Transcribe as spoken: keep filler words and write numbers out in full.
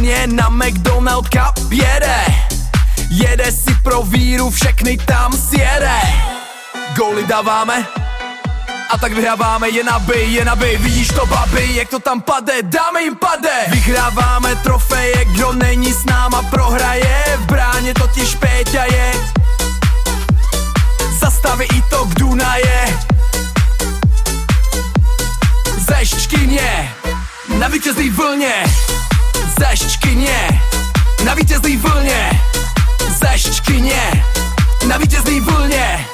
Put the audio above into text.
Škyně na McDonald Cup jede. Jede si pro víru, všechny tam sjede. Góly dáváme a tak vyhráváme, je nabij, je nabij. Vidíš to, babi, jak to tam pade, dáme jim pade. Vyhráváme trofeje, kdo není s náma prohraje. V bráně totiž Péťa je, zastaví i to k Dunaje. Ze Škyně na vítězný vlně, ze Škyně na vítězný vlně, ze Škyně na vítězný vlně.